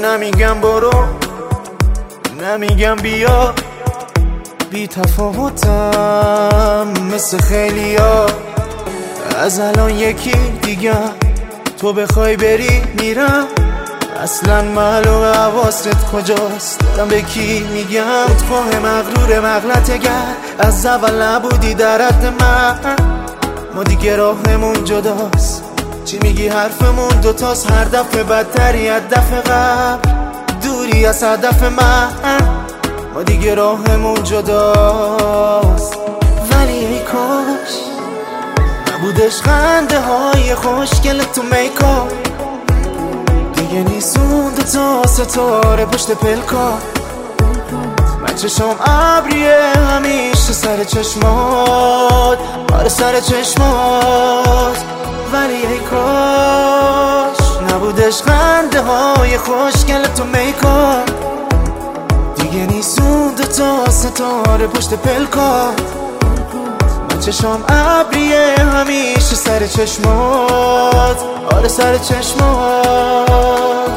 نمیگم برو، نمیگم بیا، بی تفاوتم مثل خیلیا. از الان یکی دیگه تو بخوای بری میرم، اصلا معلوم حواست کجاست، دارم به کی میگم. خودخواه مغرور مغلطه‌گر، از اول نبودی در حد من. ما دیگه راهمون جداست، چی میگی حرفمون دوتاست، هر دفعه بدتری از دفعه قبل، دوری از هدف من. ما دیگه راهمون جداست، ولی ای کاش نبودش خنده های خوشگل تو میکاپ. دیگه نیستون دوتا ستاره پشت پلکا، من چشم ابریه همیشه سر چشمات، آره سر چشمات. ولی ای کاش نبودش خنده های خوشگل تو میکاپ. دیگه نیستون دوتا ستاره پشت پلکات، من چشم ابریه همیشه سر چشمات، آره سر چشمات.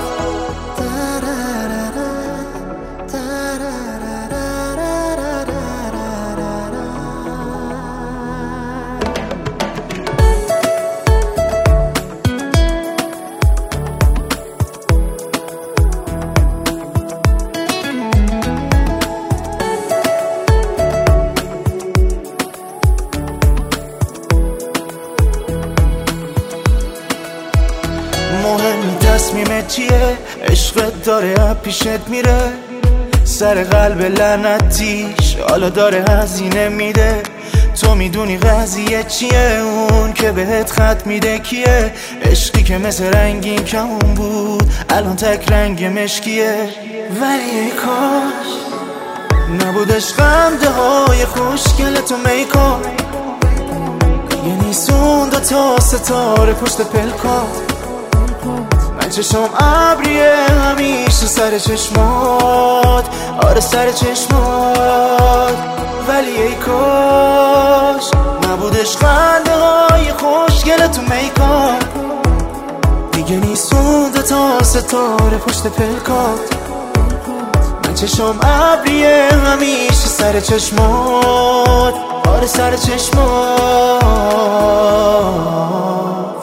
مهم تصمیمت چیه، عشقت داره پیشت میره، سر قلب لعنتیش حالا داره هزینه میده. تو میدونی قضیه چیه، اون که بهت خط میده کیه، عشقی که مثل رنگین کمون بود الان تک رنگ مشکیه. ولی ای کاش نبودش خنده های خوشگل تو میکاپ. دیگه نیستون دوتا ستاره پشت پلکات، من چشم ابریه همیشه سر چشمات، آره سر چشمات. ولی ای کاش نبودش خنده های خوشگل تو میکاپ. دیگه نیستون دوتا ستاره پشت پلکات، من چشم ابریه همیشه سر چشمات، آره سر چشمات.